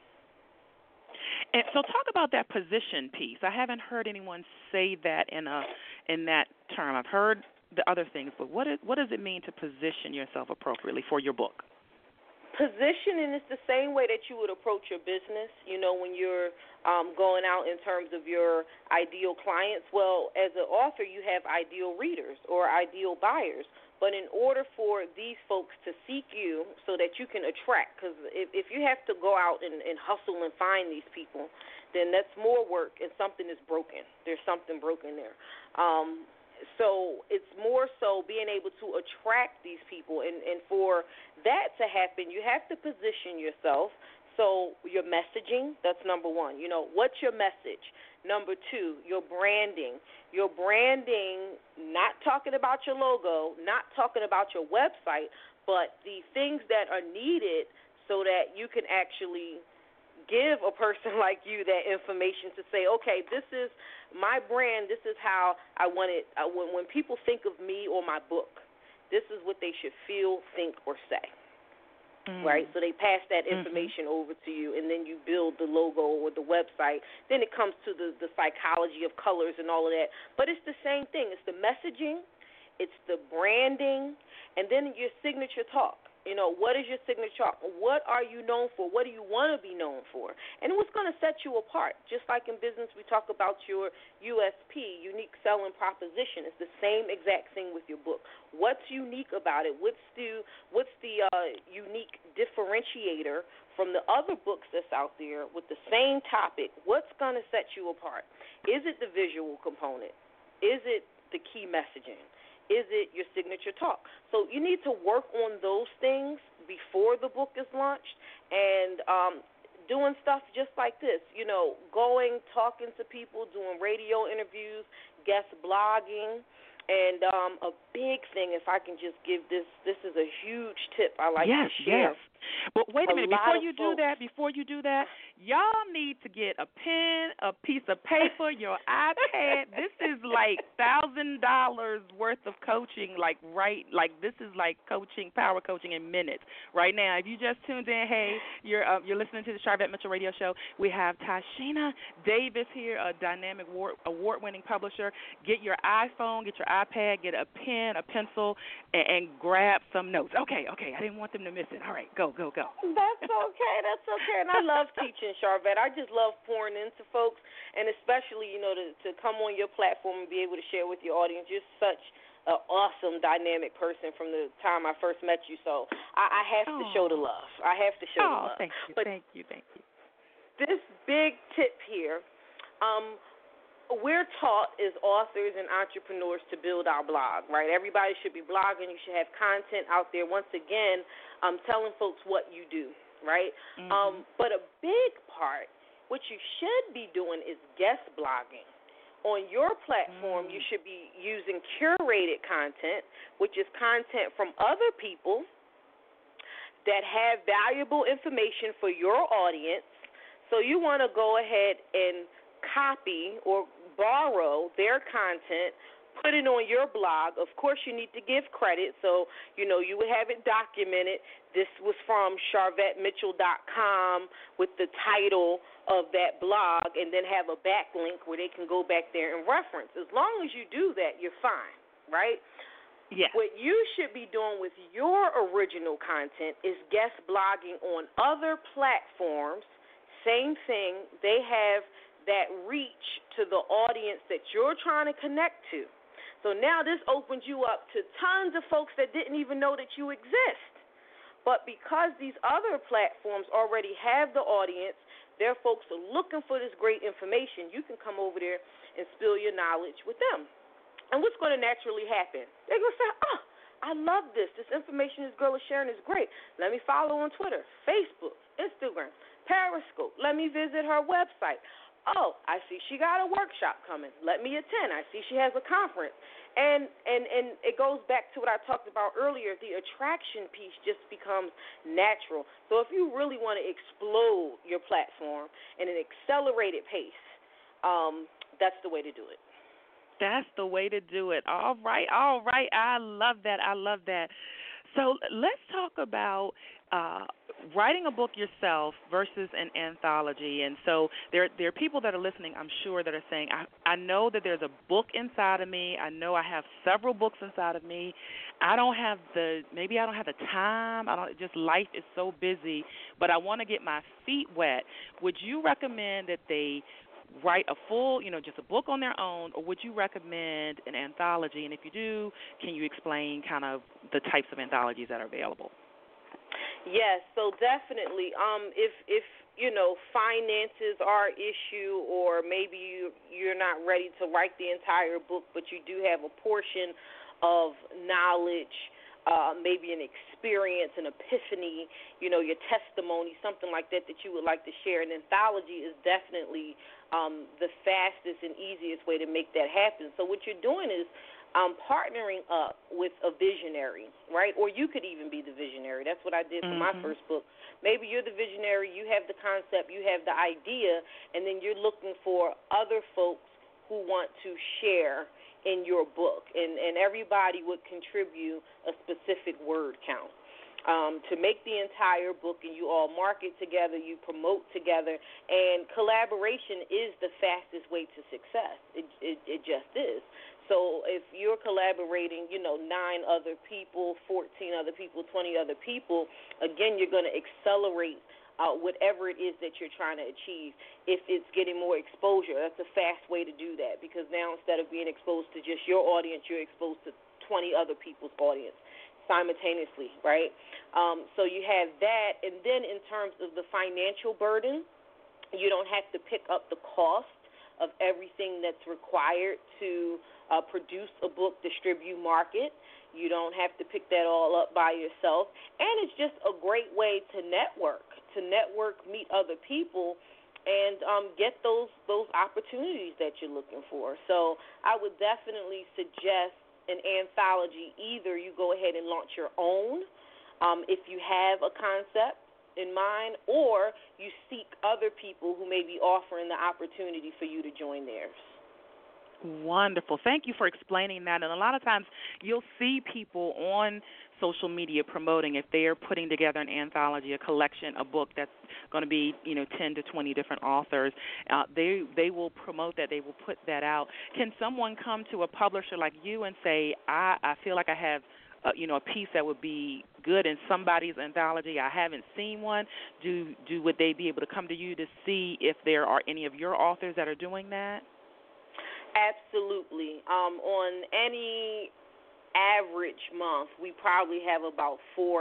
And so talk about that position piece. I haven't heard anyone say that in that term. I've heard the other things, but what does it mean to position yourself appropriately for your book? Positioning is the same way that you would approach your business, when you're going out in terms of your ideal clients. Well, as an author, you have ideal readers or ideal buyers. But in order for these folks to seek you so that you can attract, because if you have to go out and hustle and find these people, then that's more work and something is broken. There's something broken there. So it's more so being able to attract these people. And for that to happen, you have to position yourself. So your messaging, that's number 1. What's your message? Number 2, your branding. Your branding, not talking about your logo, not talking about your website, but the things that are needed so that you can actually give a person like you that information to say, okay, this is my brand, this is how I want it. When people think of me or my book, this is what they should feel, think, or say, right? So they pass that information over to you, and then you build the logo or the website. Then it comes to the psychology of colors and all of that. But it's the same thing. It's the messaging, it's the branding, and then your signature talk. What is your signature talk? What are you known for? What do you want to be known for? And what's going to set you apart? Just like in business, we talk about your USP, unique selling proposition. It's the same exact thing with your book. What's unique about it? What's the unique differentiator from the other books that's out there with the same topic? What's going to set you apart? Is it the visual component? Is it the key messaging? Is it your signature talk? So you need to work on those things before the book is launched, and doing stuff just like this, going, talking to people, doing radio interviews, guest blogging, and a big thing, if I can just give this is a huge tip I like to share. Yes. But wait a minute, before you do that, y'all need to get a pen, a piece of paper, your iPad. This is like $1,000 worth of coaching, this is like coaching, power coaching in minutes. Right now, if you just tuned in, hey, you're listening to the Sharvette Mitchell Radio Show. We have Tashina Davis here, a dynamic award-winning publisher. Get your iPhone, get your iPad, get a pen, a pencil, and grab some notes. Okay, I didn't want them to miss it. All right, go. That's okay. And I love teaching, Sharvette. I just love pouring into folks, and especially, to come on your platform and be able to share with your audience. You're such an awesome, dynamic person from the time I first met you. So I have to show the love. The love. Thank you. But thank you. This big tip here, we're taught as authors and entrepreneurs to build our blog, right? Everybody should be blogging. You should have content out there. Once again, telling folks what you do, right? Mm-hmm. But a big part, what you should be doing is guest blogging. On your platform, you should be using curated content, which is content from other people that have valuable information for your audience. So you want to go ahead and copy or borrow their content, put it on your blog. Of course, you need to give credit, so you would have it documented. This was from SharvetteMitchell.com with the title of that blog, and then have a backlink where they can go back there and reference. As long as you do that, you're fine, right? Yes. What you should be doing with your original content is guest blogging on other platforms. Same thing. They have that reach to the audience that you're trying to connect to. So now this opens you up to tons of folks that didn't even know that you exist. But because these other platforms already have the audience, their folks are looking for this great information, you can come over there and spill your knowledge with them. And what's going to naturally happen? They're going to say, I love this. This information this girl is sharing is great. Let me follow on Twitter, Facebook, Instagram, Periscope. Let me visit her website. Oh, I see she got a workshop coming. Let me attend. I see she has a conference. And it goes back to what I talked about earlier. The attraction piece just becomes natural. So if you really want to explode your platform in an accelerated pace, that's the way to do it. That's the way to do it. All right. I love that. So let's talk about writing a book yourself versus an anthology. And so there are people that are listening, I'm sure, that are saying, I know that there's a book inside of me. I know I have several books inside of me. I don't have the time. Just life is so busy, but I want to get my feet wet. Would you recommend that they write a full, just a book on their own, or would you recommend an anthology? And if you do, can you explain kind of the types of anthologies that are available? Yes, so definitely. If finances are an issue, or maybe you're not ready to write the entire book, but you do have a portion of knowledge, maybe an experience, an epiphany, your testimony, something like that you would like to share. An anthology is definitely the fastest and easiest way to make that happen. So what you're doing is partnering up with a visionary, right? Or you could even be the visionary. That's what I did for my first book. Maybe you're the visionary, you have the concept, you have the idea, and then you're looking for other folks who want to share in your book. And everybody would contribute a specific word count to make the entire book, and you all market together, you promote together, and collaboration is the fastest way to success. It just is. So if you're collaborating, 9 other people, 14 other people, 20 other people, again, you're going to accelerate whatever it is that you're trying to achieve. If it's getting more exposure, that's a fast way to do that, because now instead of being exposed to just your audience, you're exposed to 20 other people's audience simultaneously, right? So you have that. And then in terms of the financial burden, you don't have to pick up the cost of everything that's required to produce a book, distribute, market. You don't have to pick that all up by yourself. And it's just a great way to network, meet other people, and get those opportunities that you're looking for. So I would definitely suggest an anthology, either you go ahead and launch your own if you have a concept in mind, or you seek other people who may be offering the opportunity for you to join theirs. Wonderful. Thank you for explaining that. And a lot of times you'll see people on social media promoting if they're putting together an anthology, a collection, a book that's going to be, 10 to 20 different authors. They will promote that. They will put that out. Can someone come to a publisher like you and say, I feel like I have a piece that would be good in somebody's anthology. I haven't seen one. Would they be able to come to you to see if there are any of your authors that are doing that? Absolutely. On any average month, we probably have about four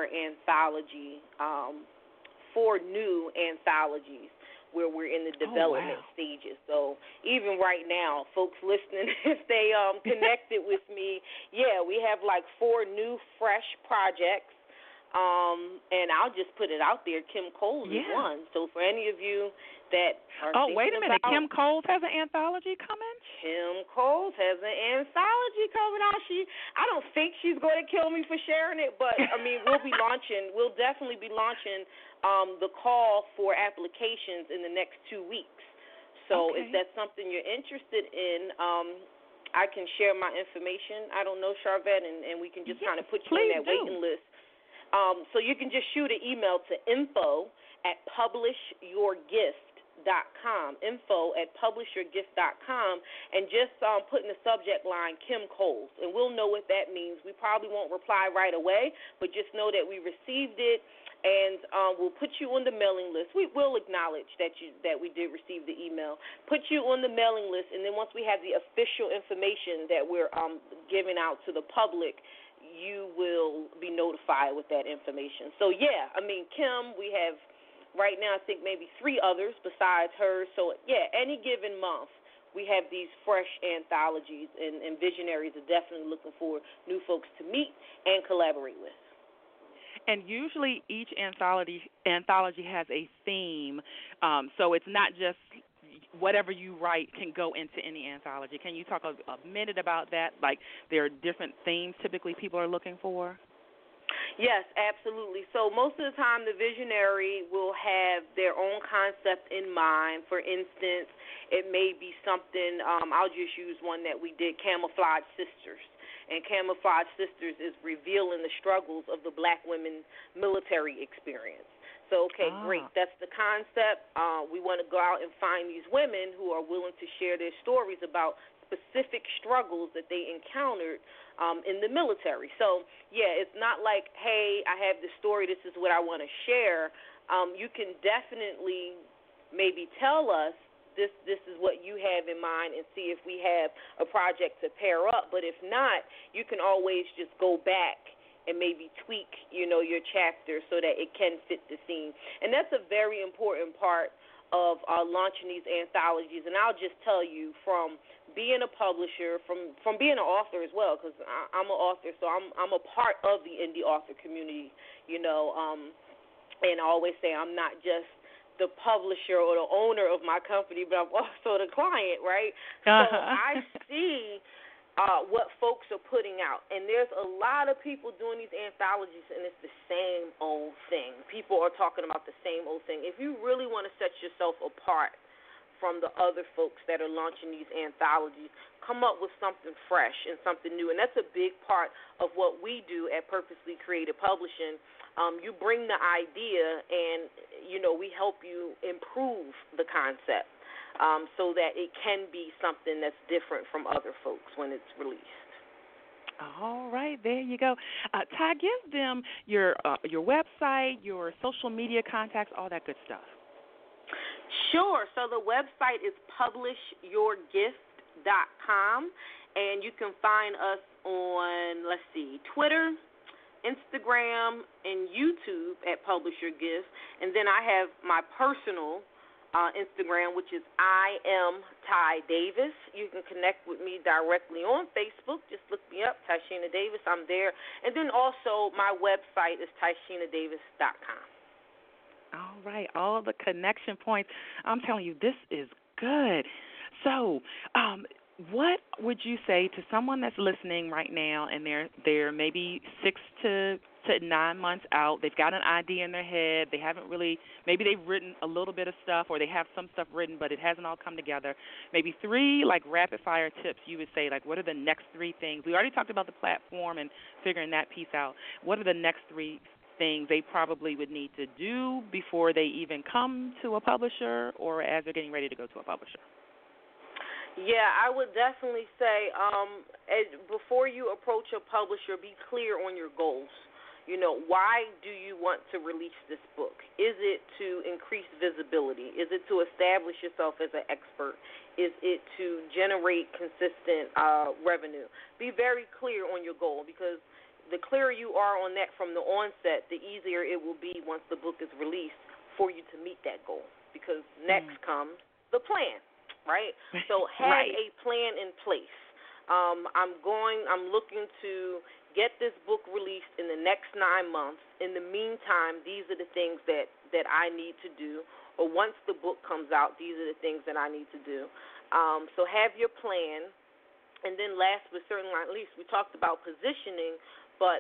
new anthologies where we're in the development stages. So even right now, folks listening, if they connected with me, we have like four new, fresh projects. And I'll just put it out there. Kim Coles is one. So for any of you that are wait a minute. Kim Coles has an anthology coming? Kim Coles has an anthology coming out. I don't think she's going to kill me for sharing it, but, we'll definitely be launching the call for applications in the next 2 weeks. So if that's something you're interested in, I can share my information. I don't know, Sharvette, and we can just kind of put you on that waiting list. So you can just shoot an email to info@publishyourgift.com, info@publishyourgift.com, and just put in the subject line Kim Coles, and we'll know what that means. We probably won't reply right away, but just know that we received it, and we'll put you on the mailing list. We will acknowledge that we did receive the email, put you on the mailing list, and then once we have the official information that we're giving out to the public, you will be notified with that information. So, Kim, we have right now I think maybe 3 others besides her. So, any given month we have these fresh anthologies, and visionaries are definitely looking for new folks to meet and collaborate with. And usually each anthology has a theme, so it's not just whatever you write can go into any anthology. Can you talk a minute about that? Like, there are different themes typically people are looking for? Yes, absolutely. So most of the time the visionary will have their own concept in mind. For instance, it may be something, I'll just use one that we did, Camouflage Sisters. And Camouflage Sisters is revealing the struggles of the black women's military experience. So, great. That's the concept. We want to go out and find these women who are willing to share their stories about specific struggles that they encountered in the military. So, it's not like, hey, I have this story, this is what I want to share. You can definitely maybe tell us this is what you have in mind and see if we have a project to pair up. But if not, you can always just go back and maybe tweak, your chapter so that it can fit the theme. And that's a very important part of launching these anthologies. And I'll just tell you, from being a publisher, from being an author as well, because I'm an author, so I'm a part of the indie author community, and I always say I'm not just the publisher or the owner of my company, but I'm also the client, right? So I see what folks are putting out. And there's a lot of people doing these anthologies, and it's the same old thing. People are talking about the same old thing. If you really want to set yourself apart from the other folks that are launching these anthologies, come up with something fresh and something new. And that's a big part of what we do at Purposely Creative Publishing. You bring the idea, and, we help you improve the concept. So that it can be something that's different from other folks when it's released. All right, there you go. Ty, give them your website, your social media contacts, all that good stuff. Sure. So the website is publishyourgift.com, and you can find us on, Twitter, Instagram, and YouTube at Publish Your Gift. And then I have my personal Instagram, which is I am Ty Davis. You can connect with me directly on Facebook. Just look me up, Tyshina Davis. I'm there. And then also my website is TyshenaDavis.com. All right, all the connection points. I'm telling you, this is good. So what would you say to someone that's listening right now and they're maybe 6 to 9 months out, they've got an idea in their head, they haven't really, maybe they've written a little bit of stuff or they have some stuff written but it hasn't all come together. Maybe 3 like rapid fire tips you would say, like what are the next 3 things? We already talked about the platform and figuring that piece out. What are the next 3 things they probably would need to do before they even come to a publisher or as they're getting ready to go to a publisher? Yeah, I would definitely say before you approach a publisher, be clear on your goals. You know, why do you want to release this book? Is it to increase visibility? Is it to establish yourself as an expert? Is it to generate consistent revenue? Be very clear on your goal, because the clearer you are on that from the onset, the easier it will be once the book is released for you to meet that goal, because next comes the plan. Right? So have a plan in place. I'm looking to get this book released in the next 9 months. In the meantime, these are the things that I need to do. Or once the book comes out, these are the things that I need to do. So have your plan. And then last but certainly not least, we talked about positioning, but,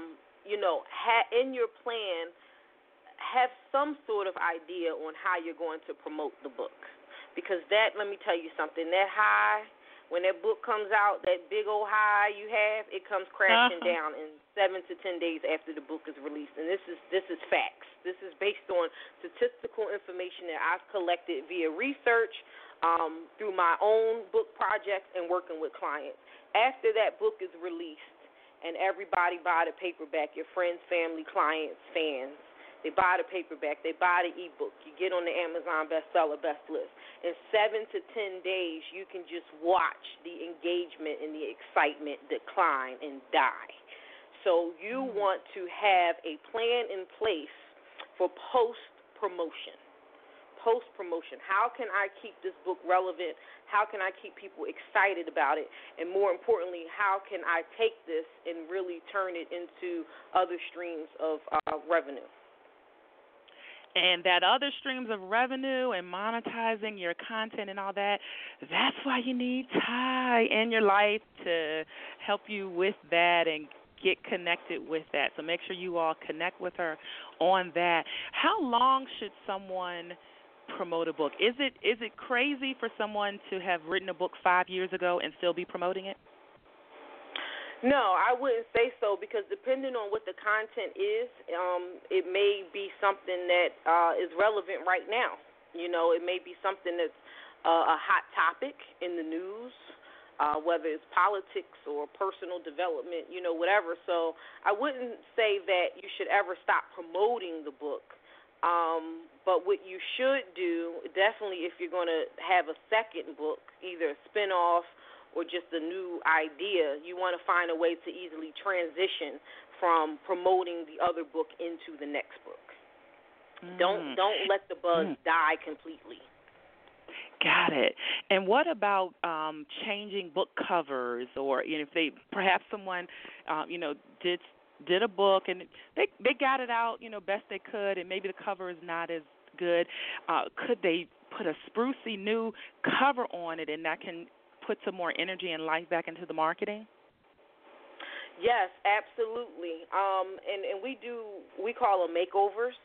in your plan, have some sort of idea on how you're going to promote the book. Because that, let me tell you something, that high, when that book comes out, that big old high you have, it comes crashing down in 7 to 10 days after the book is released. And this is facts. This is based on statistical information that I've collected via research, through my own book projects and working with clients. After that book is released and everybody buy the paperback, your friends, family, clients, fans, they buy the paperback, they buy the ebook, you get on the Amazon bestseller best list. In 7 to 10 days, you can just watch the engagement and the excitement decline and die. So you want to have a plan in place for post-promotion. Post-promotion. How can I keep this book relevant? How can I keep people excited about it? And more importantly, how can I take this and really turn it into other streams of revenue? And that other streams of revenue and monetizing your content and all that, that's why you need Ty in your life to help you with that and get connected with that. So make sure you all connect with her on that. How long should someone promote a book? Is it crazy for someone to have written a book 5 years ago and still be promoting it? No, I wouldn't say so, because depending on what the content is, it may be something that is relevant right now. You know, it may be something that's a hot topic in the news, whether it's politics or personal development, whatever. So I wouldn't say that you should ever stop promoting the book. But what you should do, definitely if you're going to have a second book, either a spinoff or just a new idea, you want to find a way to easily transition from promoting the other book into the next book. Don't let the buzz die completely. Got it. And what about changing book covers, or if perhaps someone did a book and they got it out best they could, and maybe the cover is not as good. Could they put a sprucey new cover on it, and that can put some more energy and life back into the marketing? Yes, absolutely. And we call them makeovers.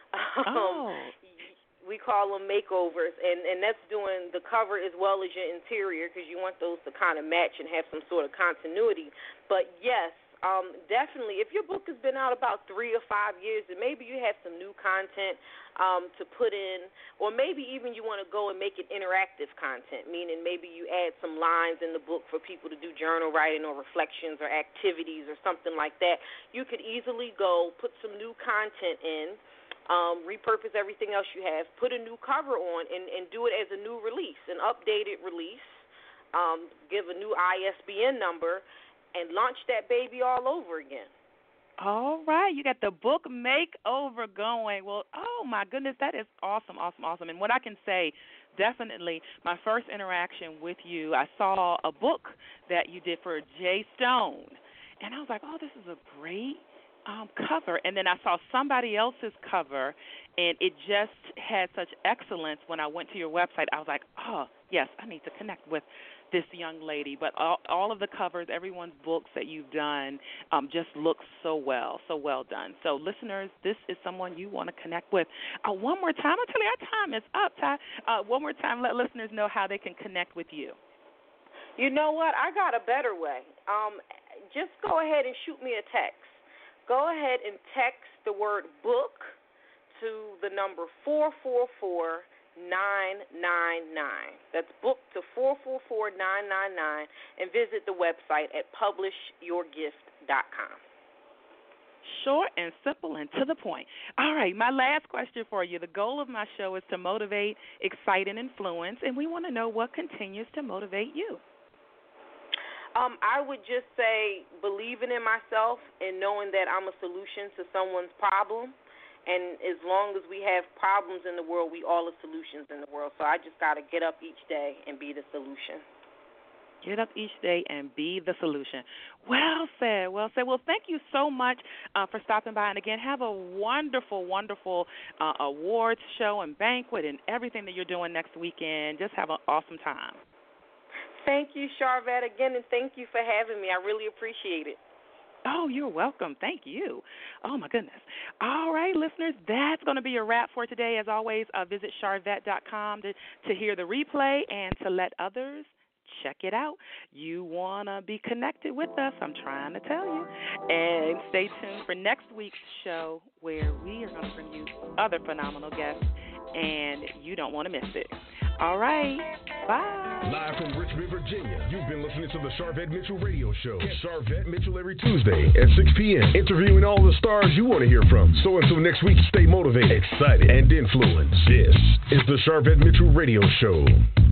We call them makeovers, and that's doing the cover as well as your interior, because you want those to kind of match and have some sort of continuity. But yes, definitely, if your book has been out about 3 or 5 years, then maybe you have some new content to put in, or maybe even you want to go and make it interactive content, meaning maybe you add some lines in the book for people to do journal writing or reflections or activities or something like that. You could easily go put some new content in, repurpose everything else you have, put a new cover on, and do it as a new release, an updated release, give a new ISBN number, and launch that baby all over again. All right. You got the book makeover going. Well, oh, my goodness, that is awesome, awesome, awesome. And what I can say, definitely, my first interaction with you, I saw a book that you did for Jay Stone, and I was like, oh, this is a great cover. And then I saw somebody else's cover, and it just had such excellence when I went to your website. I was like, oh, yes, I need to connect with this young lady. But all of the covers, everyone's books that you've done just look so well done. So, listeners, this is someone you want to connect with. One more time, I'll tell you, our time is up, Ty. One more time, let listeners know how they can connect with you. You know what? I got a better way. Just go ahead and shoot me a text. Go ahead and text the word book to the number 444-999. That's book to 444-999, and visit the website at publishyourgift.com. Short and simple and to the point. All right, my last question for you. The goal of my show is to motivate, excite, and influence, and we want to know what continues to motivate you. I would just say believing in myself and knowing that I'm a solution to someone's problem. And as long as we have problems in the world, we all are solutions in the world. So I just got to get up each day and be the solution. Get up each day and be the solution. Well said. Well, thank you so much for stopping by. And, again, have a wonderful, wonderful awards show and banquet and everything that you're doing next weekend. Just have an awesome time. Thank you, Sharvette, again, and thank you for having me. I really appreciate it. Oh, you're welcome. Thank you. Oh, my goodness. All right, listeners, that's going to be a wrap for today. As always, visit Sharvette.com to hear the replay and to let others check it out. You want to be connected with us, I'm trying to tell you. And stay tuned for next week's show where we are going to bring you other phenomenal guests, and you don't want to miss it. All right. Bye. Live from Richmond, Virginia, you've been listening to the Sharvette Mitchell Radio Show. Get Sharvette Mitchell every Tuesday at 6 p.m., interviewing all the stars you want to hear from. So until next week, stay motivated, excited, and influenced. This is the Sharvette Mitchell Radio Show.